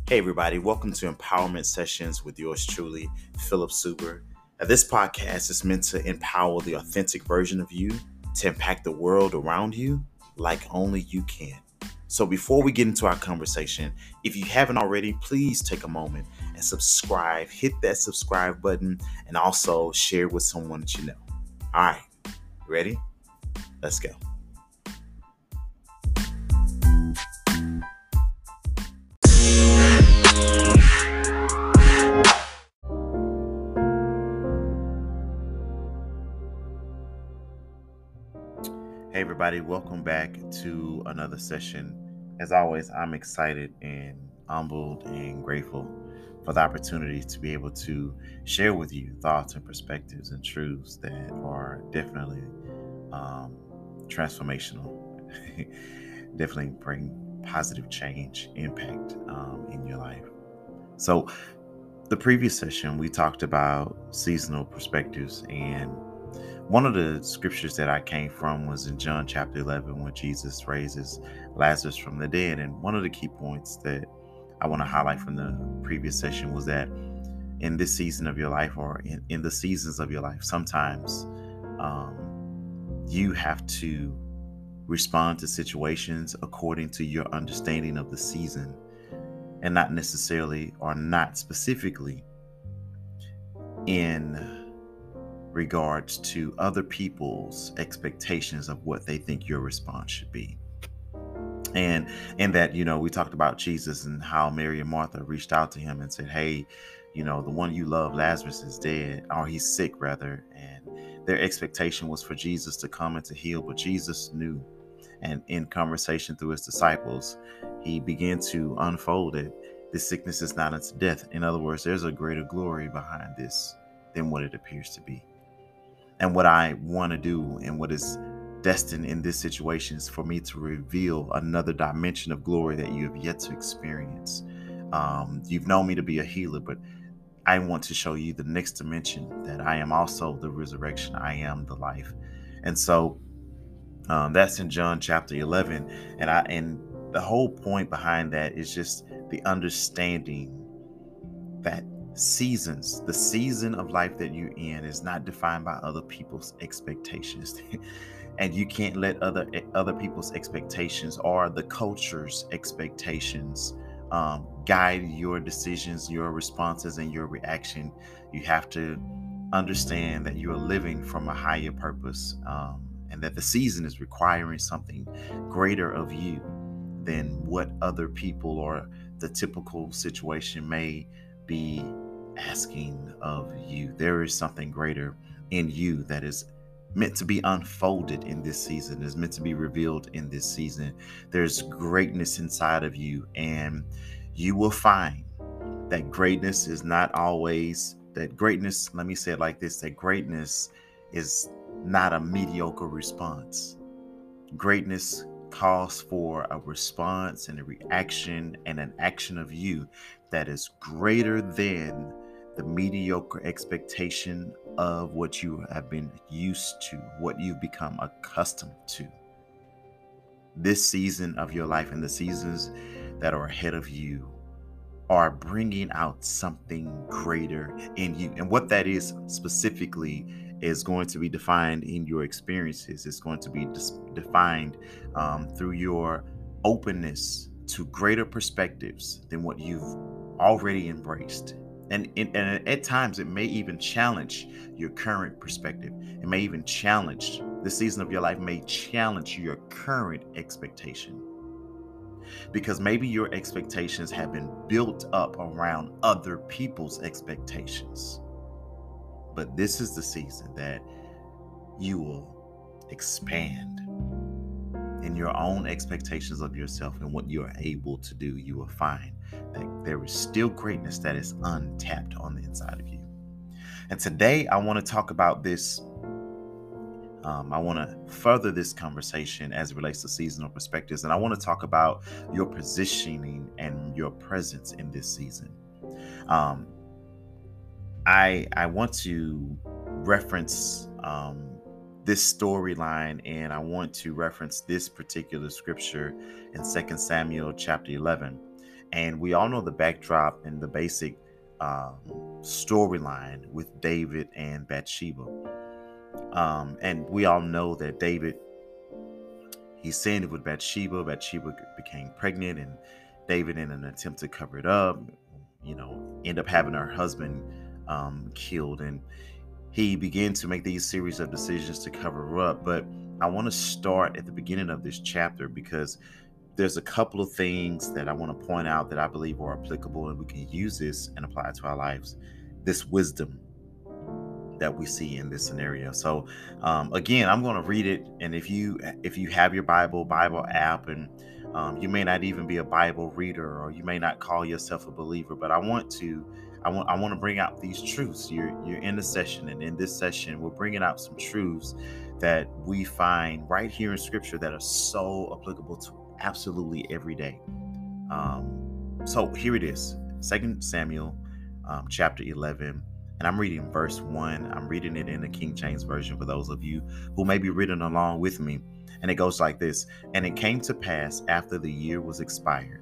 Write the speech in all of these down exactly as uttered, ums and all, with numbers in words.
Hey, everybody, welcome to Empowerment Sessions with yours truly, Philip Suber. Now, this podcast is meant to empower the authentic version of you to impact the world around you like only you can. So, before we get into our conversation, if you haven't already, please take a moment and subscribe. Hit that subscribe button and also share with someone that you know. All right, ready? Let's go. Hey, everybody, welcome back to another session. As always, I'm excited and humbled and grateful for the opportunity to be able to share with you thoughts and perspectives and truths that are definitely um, transformational, definitely bring positive change, impact um, in your life. So, the previous session, we talked about seasonal perspectives, and one of the scriptures that I came from was in John chapter eleven, when Jesus raises Lazarus from the dead. And one of the key points that I want to highlight from the previous session was that in this season of your life, or in, in the seasons of your life, sometimes um, you have to respond to situations according to your understanding of the season, and not necessarily or not specifically in regards to other people's expectations of what they think your response should be. And and that, you know, we talked about Jesus and how Mary and Martha reached out to him and said, hey, you know, the one you love, Lazarus, is dead, or he's sick rather. And their expectation was for Jesus to come and to heal, but Jesus knew. And in conversation through his disciples, he began to unfold it. This sickness is not unto death. In other words, there's a greater glory behind this than what it appears to be. And what I want to do and what is destined in this situation is for me to reveal another dimension of glory that you have yet to experience. Um, you've known me to be a healer, but I want to show you the next dimension, that I am also the resurrection. I am the life. And so um, that's in John chapter eleven. And I and the whole point behind that is just the understanding that seasons, the season of life that you're in, is not defined by other people's expectations. And you can't let other other people's expectations or the culture's expectations um, guide your decisions, your responses, and your reaction. You have to understand that you are living from a higher purpose, um, and that the season is requiring something greater of you than what other people or the typical situation may be asking of you. There is something greater in you that is meant to be unfolded in this season, is meant to be revealed in this season. There's greatness inside of you, and you will find that greatness is not always that greatness. Let me say it like this, that greatness is not a mediocre response. Greatness calls for a response and a reaction and an action of you that is greater than the mediocre expectation of what you have been used to, what you've become accustomed to. This season of your life and the seasons that are ahead of you are bringing out something greater in you. And what that is specifically is going to be defined in your experiences. It's going to be dis- defined um, through your openness to greater perspectives than what you've already embraced. And, and, and at times, it may even challenge your current perspective. It may even challenge, the season of your life may challenge your current expectation. Because maybe your expectations have been built up around other people's expectations. But this is the season that you will expand in your own expectations of yourself and what you are able to do. You will find that there is still greatness that is untapped on the inside of you. And today I want to talk about this. Um, I want to further this conversation as it relates to seasonal perspectives. And I want to talk about your positioning and your presence in this season. Um, I I want to reference um, this storyline, and I want to reference this particular scripture in Second Samuel chapter eleven. And we all know the backdrop and the basic um, storyline with David and Bathsheba. Um, and we all know that David, he sinned with Bathsheba. Bathsheba became pregnant, and David, in an attempt to cover it up, you know, end up having her husband um, killed. And he began to make these series of decisions to cover her up. But I want to start at the beginning of this chapter because there's a couple of things that I want to point out that I believe are applicable, and we can use this and apply it to our lives. This wisdom that we see in this scenario. So um, again, I'm going to read it. And if you if you have your Bible, Bible app, and um, you may not even be a Bible reader, or you may not call yourself a believer, but I want to I want I want to bring out these truths. You're you're in the session, and in this session, we're bringing out some truths that we find right here in Scripture that are so applicable to absolutely every day. Um, so here it is, Second Samuel um, chapter eleven. And I'm reading verse one. I'm reading it in the King James Version for those of you who may be reading along with me. And it goes like this. And it came to pass after the year was expired,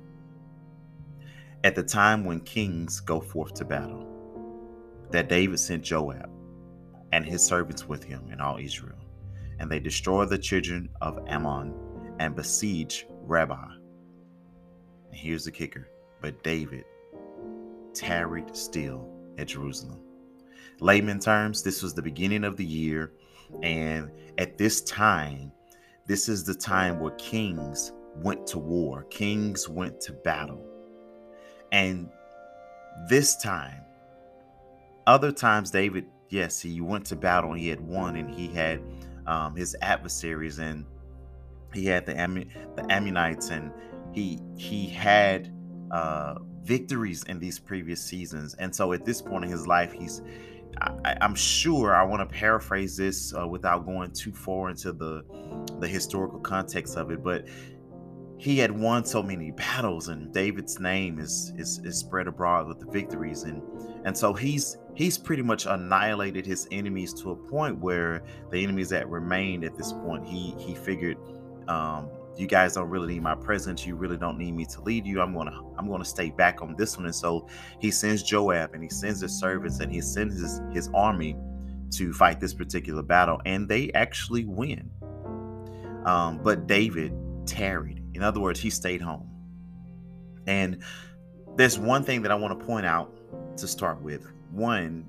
at the time when kings go forth to battle, that David sent Joab and his servants with him and all Israel. And they destroyed the children of Ammon and besieged Rabbah. And here's the kicker. But David tarried still at Jerusalem. Layman terms, this was the beginning of the year, and at this time, this is the time where kings went to war. Kings went to battle. And this time, other times David, yes, he went to battle and he had won, and he had um, his adversaries, and he had the, Am- the Ammonites, and he he had uh, victories in these previous seasons. And so at this point in his life, he's I, I'm sure, I want to paraphrase this uh, without going too far into the the historical context of it, but he had won so many battles, and David's name is is, is spread abroad with the victories, and and so he's he's pretty much annihilated his enemies to a point where the enemies that remained at this point, he he figured, um, you guys don't really need my presence. You really don't need me to lead you. I'm gonna I'm gonna stay back on this one. And so he sends Joab, and he sends his servants, and he sends his, his army to fight this particular battle, and they actually win. Um, but David tarried. In other words, he stayed home. And there's one thing that I want to point out to start with. One,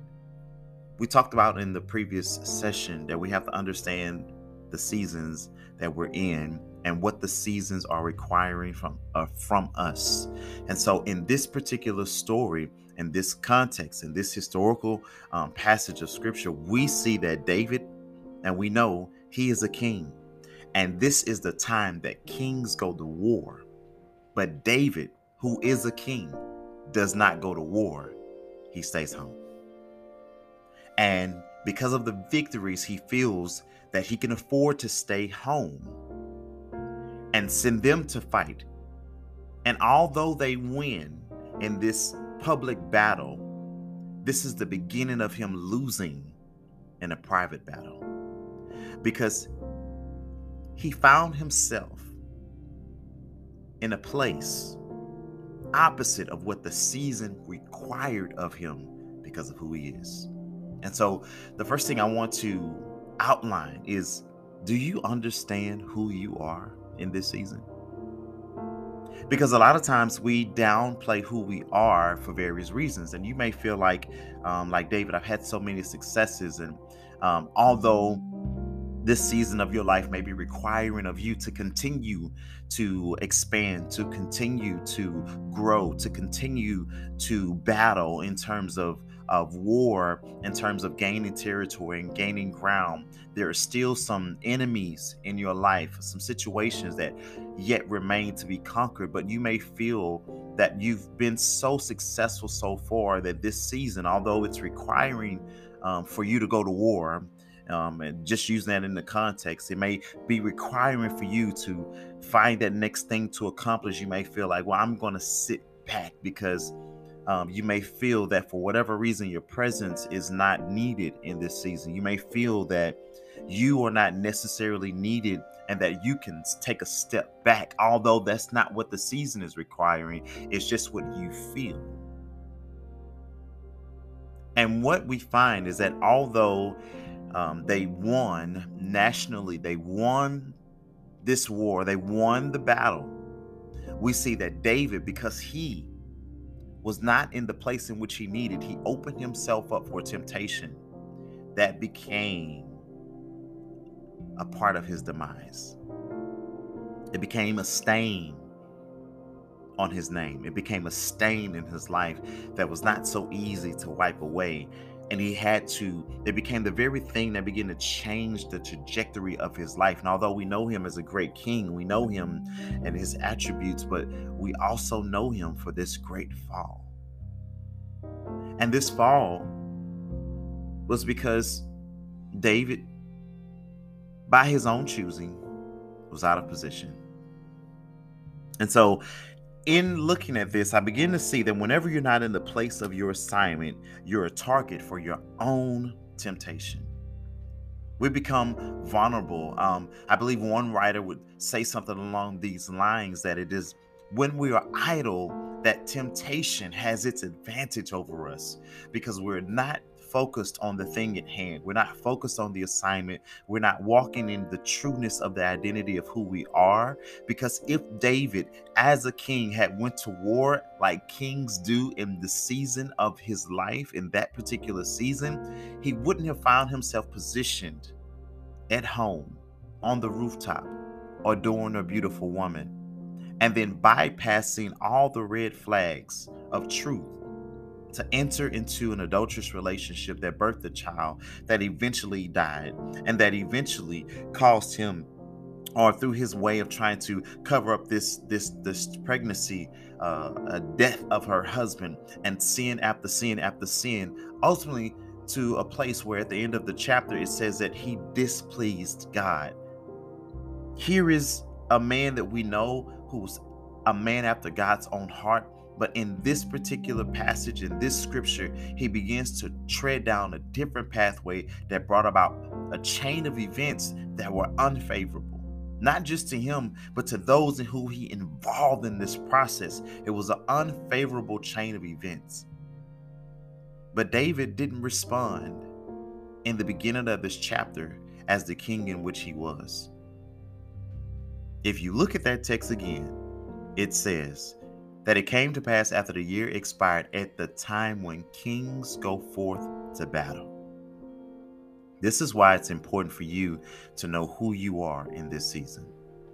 we talked about in the previous session that we have to understand the seasons that we're in and what the seasons are requiring from uh, from us. And so in this particular story, in this context, in this historical um, passage of Scripture, we see that David, and we know he is a king. And this is the time that kings go to war. But David, who is a king, does not go to war. He stays home. And because of the victories, he feels that he can afford to stay home and send them to fight. And although they win in this public battle, this is the beginning of him losing in a private battle, because he found himself in a place opposite of what the season required of him because of who he is. And so the first thing I want to outline is, do you understand who you are in this season? Because a lot of times we downplay who we are for various reasons. And you may feel like, um, like David, I've had so many successes. And um, although this season of your life may be requiring of you to continue to expand, to continue to grow, to continue to battle in terms of of war, in terms of gaining territory and gaining ground, there are still some enemies in your life, some situations that yet remain to be conquered. But you may feel that you've been so successful so far that this season, although it's requiring um, for you to go to war, Um, and just using that in the context, it may be requiring for you to find that next thing to accomplish. You may feel like, well, I'm going to sit back because um, you may feel that for whatever reason, your presence is not needed in this season. You may feel that you are not necessarily needed and that you can take a step back, although that's not what the season is requiring. It's just what you feel. And what we find is that although um, they won nationally, they won this war, they won the battle, we see that David, because he was not in the place in which he needed, he opened himself up for temptation that became a part of his demise. It became a stain on his name. It became a stain in his life that was not so easy to wipe away. And he had to, it became the very thing that began to change the trajectory of his life. And although we know him as a great king, we know him and his attributes, but we also know him for this great fall. And this fall was because David, by his own choosing, was out of position. And so in looking at this, I begin to see that whenever you're not in the place of your assignment, you're a target for your own temptation. We become vulnerable. Um, I believe one writer would say something along these lines, that it is when we are idle that temptation has its advantage over us, because we're not focused on the thing at hand. We're not focused on the assignment. We're not walking in the trueness of the identity of who we are. Because if David, as a king, had went to war like kings do in the season of his life, in that particular season, he wouldn't have found himself positioned at home, on the rooftop, adoring a beautiful woman, and then bypassing all the red flags of truth to enter into an adulterous relationship that birthed a child that eventually died, and that eventually caused him, or through his way of trying to cover up this this this pregnancy, uh, a death of her husband, and sin after sin after sin, ultimately to a place where at the end of the chapter it says that he displeased God. Here is a man that we know who's a man after God's own heart. But in this particular passage, in this scripture, he begins to tread down a different pathway that brought about a chain of events that were unfavorable, not just to him, but to those in who he involved in this process. It was an unfavorable chain of events. But David didn't respond in the beginning of this chapter as the king in which he was. If you look at that text again, it says that it came to pass after the year expired, at the time when kings go forth to battle. This is why it's important for you to know who you are in this season.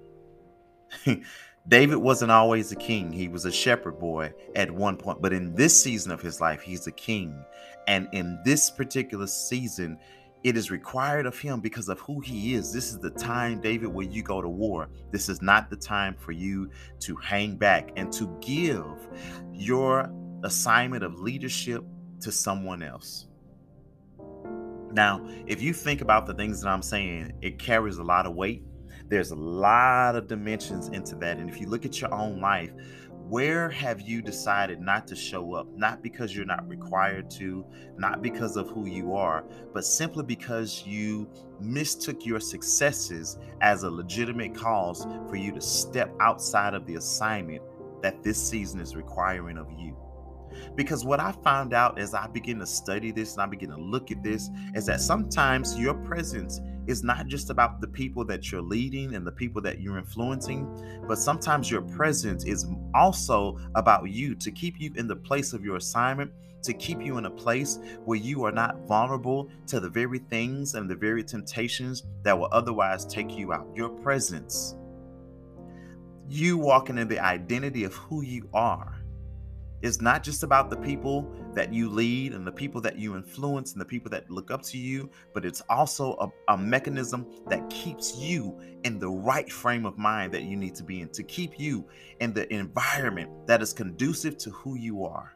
David wasn't always a king. He was a shepherd boy at one point, but in this season of his life, he's a king. And in this particular season, it is required of him because of who he is. This is the time, David, where you go to war. This is not the time for you to hang back and to give your assignment of leadership to someone else. Now, if you think about the things that I'm saying, it carries a lot of weight. There's a lot of dimensions into that. And if you look at your own life, where have you decided not to show up? Not because you're not required to, not because of who you are, but simply because you mistook your successes as a legitimate cause for you to step outside of the assignment that this season is requiring of you. Because what I found out as I begin to study this and I begin to look at this is that sometimes your presence is not just about the people that you're leading and the people that you're influencing, but sometimes your presence is also about you, to keep you in the place of your assignment, to keep you in a place where you are not vulnerable to the very things and the very temptations that will otherwise take you out. Your presence, you walking in the identity of who you are, it's not just about the people that you lead and the people that you influence and the people that look up to you, but it's also a, a mechanism that keeps you in the right frame of mind that you need to be in, to keep you in the environment that is conducive to who you are.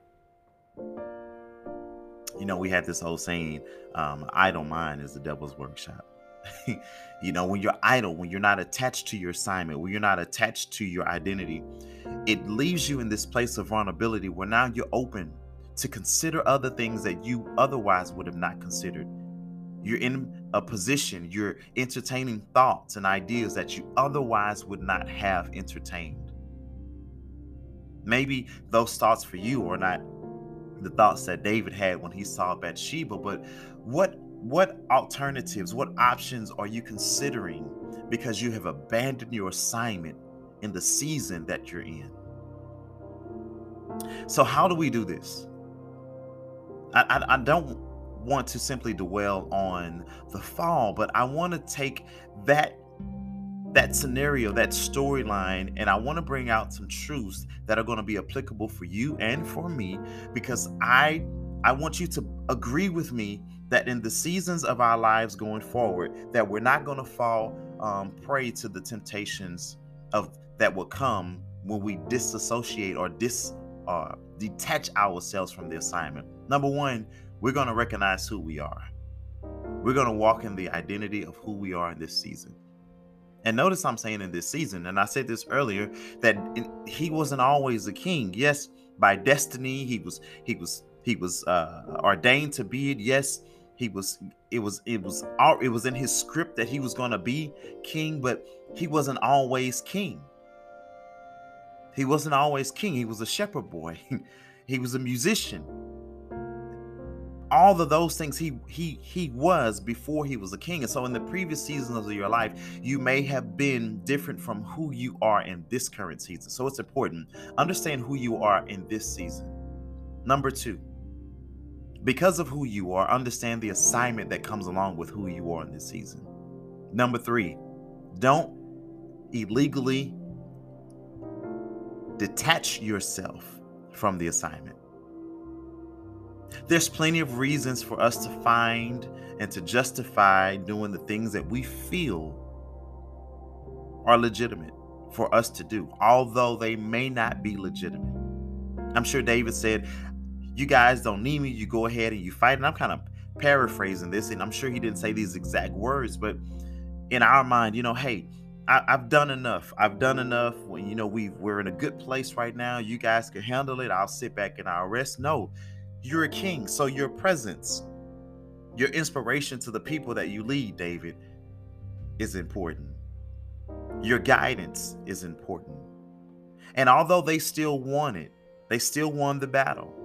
You know, we had this whole saying, um, idle mind is the devil's workshop. You know, when you're idle, when you're not attached to your assignment, when you're not attached to your identity, it leaves you in this place of vulnerability where now you're open to consider other things that you otherwise would have not considered. You're in a position. You're entertaining thoughts and ideas that you otherwise would not have entertained. Maybe those thoughts for you are not the thoughts that David had when he saw Bathsheba, but what what alternatives, what options are you considering because you have abandoned your assignment in the season that you're in? So how do we do this? I, I, I don't want to simply dwell on the fall, but I want to take that that scenario, that storyline, and I want to bring out some truths that are going to be applicable for you and for me, because I I want you to agree with me that in the seasons of our lives going forward, that we're not going to fall um, prey to the temptations of that will come when we disassociate or dis uh, detach ourselves from the assignment. Number one, we're going to recognize who we are. We're going to walk in the identity of who we are in this season. And notice I'm saying in this season, and I said this earlier, that he wasn't always a king. Yes, by destiny, he was he was he was uh, ordained to be it. Yes, he was. It was it was it was in his script that he was going to be king, but he wasn't always king. He wasn't always king. He was a shepherd boy. He was a musician. All of those things he he he was before he was a king. And so in the previous seasons of your life, you may have been different from who you are in this current season. So it's important. Understand who you are in this season. Number two, because of who you are, understand the assignment that comes along with who you are in this season. Number three, don't illegally detach yourself from the assignment. There's plenty of reasons for us to find and to justify doing the things that we feel are legitimate for us to do, although they may not be legitimate. I'm sure David said, you guys don't need me, you go ahead and you fight. And I'm kind of paraphrasing this, and I'm sure he didn't say these exact words, but in our mind, you know, hey, I, I've done enough. I've done enough. When, you know, we we're in a good place right now. You guys can handle it. I'll sit back and I'll rest. No. You're a king, so your presence, your inspiration to the people that you lead, David, is important. Your guidance is important. And although they still won it, they still won the battle.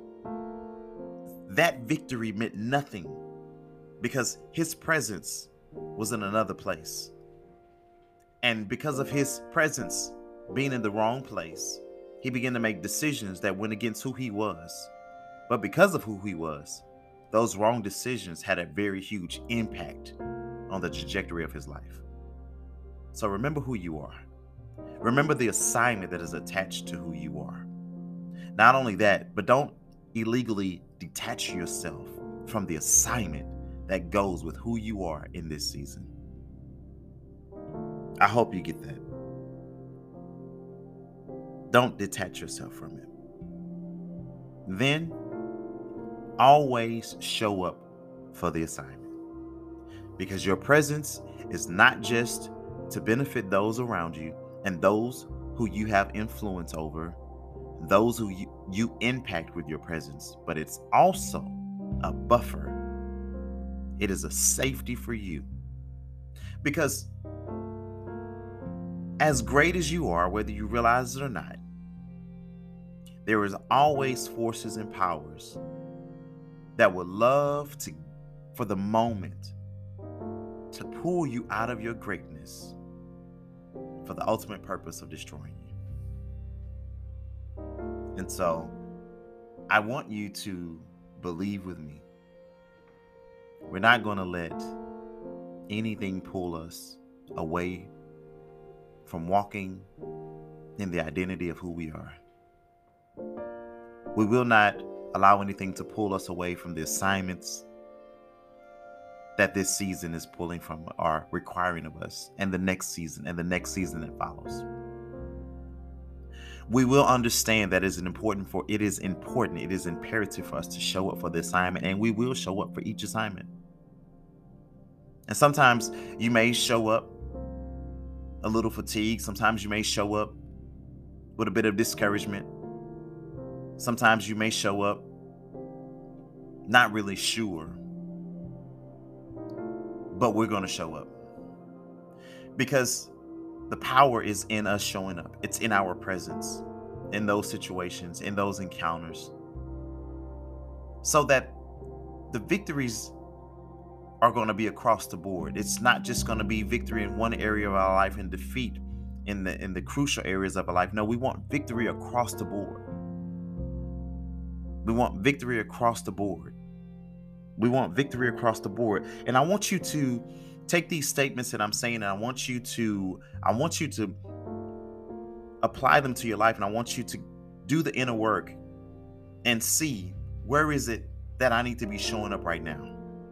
That victory meant nothing because his presence was in another place. And because of his presence being in the wrong place, he began to make decisions that went against who he was. But because of who he was, those wrong decisions had a very huge impact on the trajectory of his life. So remember who you are. Remember the assignment that is attached to who you are. Not only that, but don't illegally detach yourself from the assignment that goes with who you are in this season. I hope you get that. Don't detach yourself from it. Then, always show up for the assignment, because your presence is not just to benefit those around you and those who you have influence over, those who you, you impact with your presence, but it's also a buffer. It is a safety for you, because as great as you are, whether you realize it or not, there is always forces and powers that would love to, for the moment, to pull you out of your greatness for the ultimate purpose of destroying you. And so I want you to believe with me. We're not going to let anything pull us away from walking in the identity of who we are. We will not allow anything to pull us away from the assignments that this season is pulling from or requiring of us, and the next season and the next season that follows. We will understand that it is important for it is important, it is imperative for us to show up for the assignment, and we will show up for each assignment. And sometimes you may show up a little fatigued. Sometimes you may show up with a bit of discouragement. Sometimes you may show up not really sure. but we're going to show up because the power is in us showing up. It's in our presence, in those situations, in those encounters, so that the victories are going to be across the board. It's not just going to be victory in one area of our life and defeat in the in the crucial areas of our life. No, we want victory across the board. We want victory across the board. We want victory across the board. And I want you to take these statements that I'm saying, and I want you to I want you to apply them to your life, and I want you to do the inner work and see, where is it that I need to be showing up right now?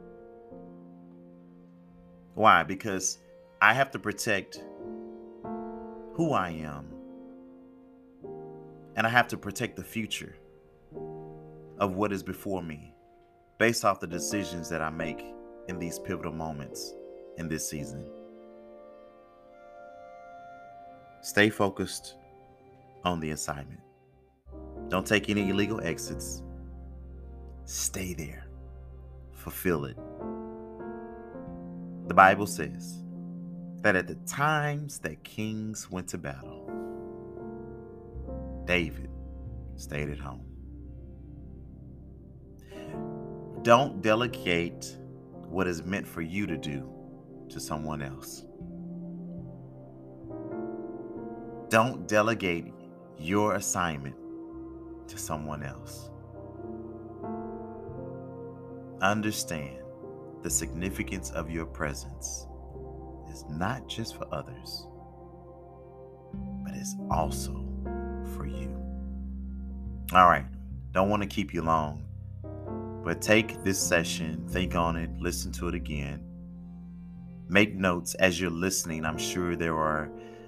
Why? Because I have to protect who I am, and I have to protect the future of what is before me based off the decisions that I make in these pivotal moments in this season. Stay focused on the assignment. Don't take any illegal exits. Stay there. Fulfill it. The Bible says that at the times that kings went to battle, David stayed at home. Don't delegate what is meant for you to do to someone else. Don't delegate your assignment to someone else. Understand the significance of your presence is not just for others, but it's also for you. All right, don't want to keep you long, but take this session, think on it, listen to it again. Make notes as you're listening. I'm sure there are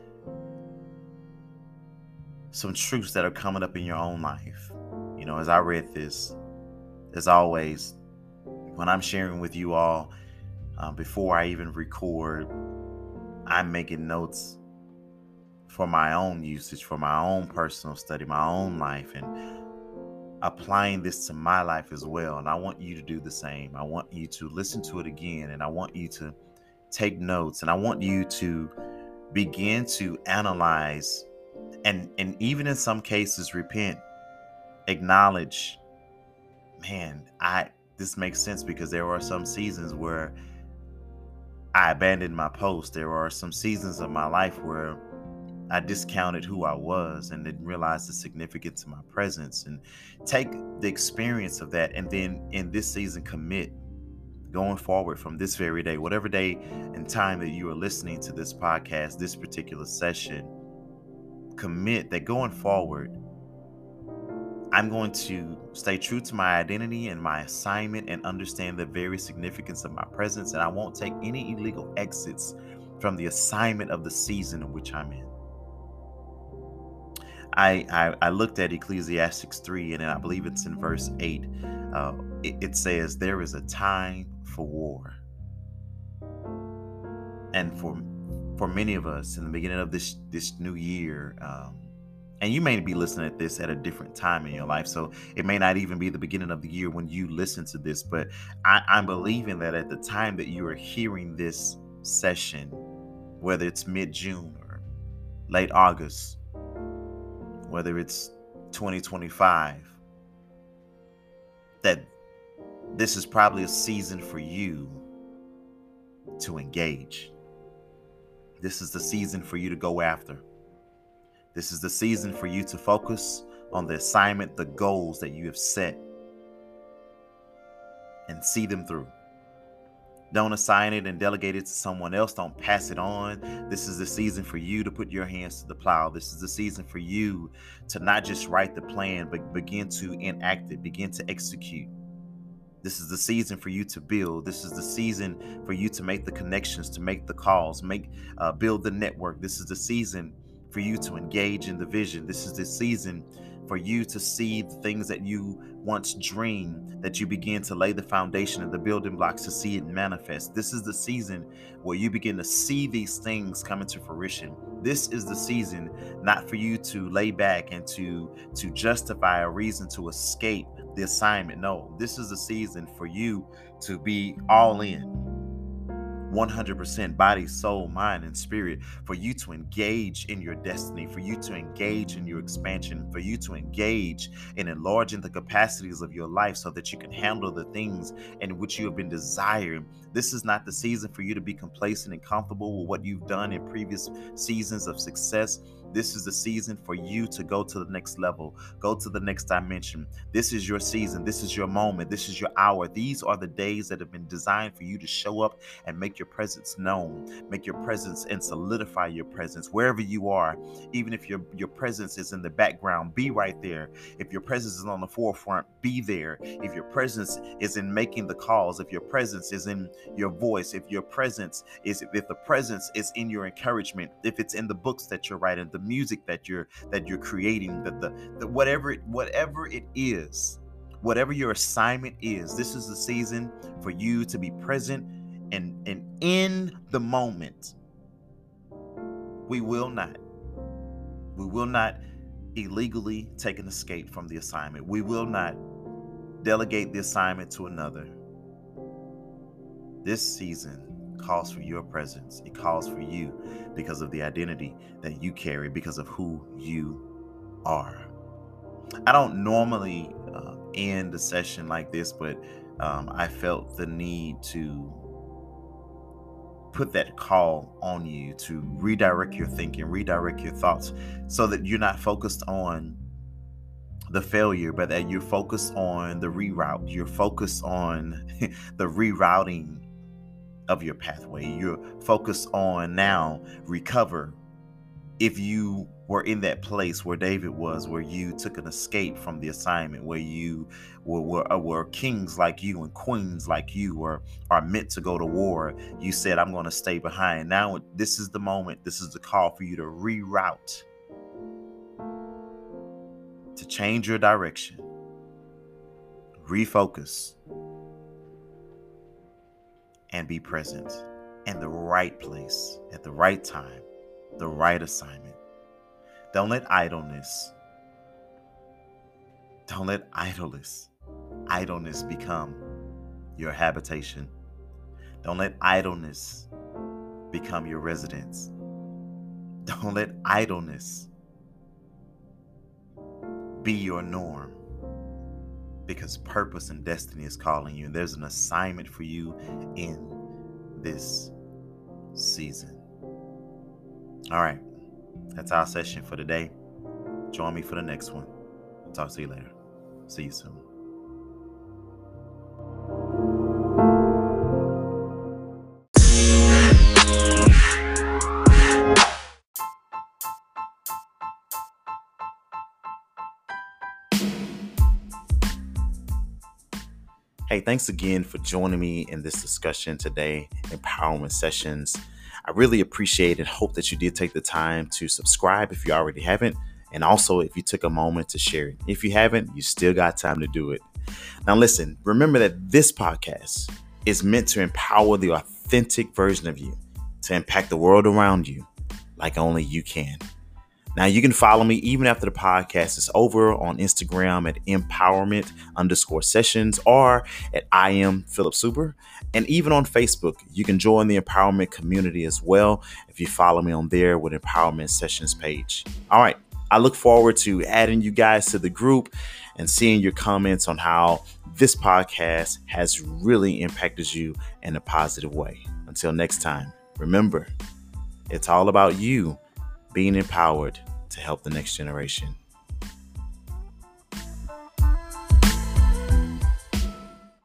some truths that are coming up in your own life. You know, as I read this, as always, when I'm sharing with you all, uh, before I even record, I'm making notes for my own usage, for my own personal study, my own life, and applying this to my life as well. And I want you to do the same. I want you to listen to it again, and I want you to take notes, and I want you to begin to analyze and, and even in some cases, repent, acknowledge, man, I this makes sense, because there are some seasons where I abandoned my post. There are some seasons of my life where I discounted who I was and didn't realize the significance of my presence. And take the experience of that, and then in this season, commit going forward from this very day, whatever day and time that you are listening to this podcast, this particular session, commit that going forward, I'm going to stay true to my identity and my assignment and understand the very significance of my presence. And I won't take any illegal exits from the assignment of the season in which I'm in. I, I, I looked at Ecclesiastes three, and I believe it's in verse eight. Uh, it, it says, there is a time for war. And for for many of us in the beginning of this, this new year, um, and you may be listening at this at a different time in your life, so it may not even be the beginning of the year when you listen to this, but I, I'm believing that at the time that you are hearing this session, whether it's mid-June or late August, whether it's twenty twenty-five, that this is probably a season for you to engage. This is the season for you to go after. This is the season for you to focus on the assignment, the goals that you have set, and see them through. Don't assign it and delegate it to someone else. Don't pass it on. This is the season for you to put your hands to the plow. This is the season for you to not just write the plan, but begin to enact it, begin to execute. This is the season for you to build. This is the season for you to make the connections, to make the calls, make uh, build the network. This is the season for you to engage in the vision. This is the season for you to see the things that you once dreamed, that you begin to lay the foundation and the building blocks to see it manifest. This is the season where you begin to see these things come into fruition. This is the season not for you to lay back and to, to justify a reason to escape the assignment. No, this is the season for you to be all in. one hundred percent body, soul, mind, and spirit, for you to engage in your destiny, for you to engage in your expansion, for you to engage in enlarging the capacities of your life so that you can handle the things in which you have been desiring. This is not the season for you to be complacent and comfortable with what you've done in previous seasons of success. This is the season for you to go to the next level, go to the next dimension. This is your season. This is your moment. This is your hour. These are the days that have been designed for you to show up and make your presence known, make your presence and solidify your presence wherever you are. Even if your, your presence is in the background, be right there. If your presence is on the forefront, be there. If your presence is in making the calls, if your presence is in your voice, if your presence is, if the presence is in your encouragement, if it's in the books that you're writing, the music that you're that you're creating, that the, the whatever it, whatever it is, whatever your assignment is, this is the season for you to be present and and in the moment. We will not, we will not illegally take an escape from the assignment. We will not delegate the assignment to another. This season calls for your presence. It calls for you because of the identity that you carry, because of who you are. I don't normally uh, end a session like this, but um, I felt the need to put that call on you to redirect your thinking, redirect your thoughts, so that you're not focused on the failure, but that you're focused on the reroute. You're focused on the rerouting of your pathway. You're focused on now recover. If you were in that place where David was, where you took an escape from the assignment, where you were, were, were kings like you and queens like you were, are meant to go to war, you said, I'm going to stay behind. Now, this is the moment. This is the call for you to reroute, to change your direction, refocus, and be present in the right place at the right time, the right assignment. Don't let idleness, don't let idleness, idleness become your habitation. Don't let idleness become your residence. Don't let idleness be your norm, because purpose and destiny is calling you, and there's an assignment for you in this season. All right, that's our session for today. Join me for the next one. I'll talk to you later. See you soon. Hey, thanks again for joining me in this discussion today, Empowerment Sessions. I really appreciate and hope that you did take the time to subscribe if you already haven't, and also if you took a moment to share it. If you haven't, you still got time to do it. Now listen, remember that this podcast is meant to empower the authentic version of you to impact the world around you like only you can. Now, you can follow me even after the podcast is over on Instagram at empowerment underscore sessions or at I am Philip Super. And even on Facebook, you can join the empowerment community as well if you follow me on there with Empowerment Sessions page. All right. I look forward to adding you guys to the group and seeing your comments on how this podcast has really impacted you in a positive way. Until next time, remember, it's all about you being empowered to help the next generation.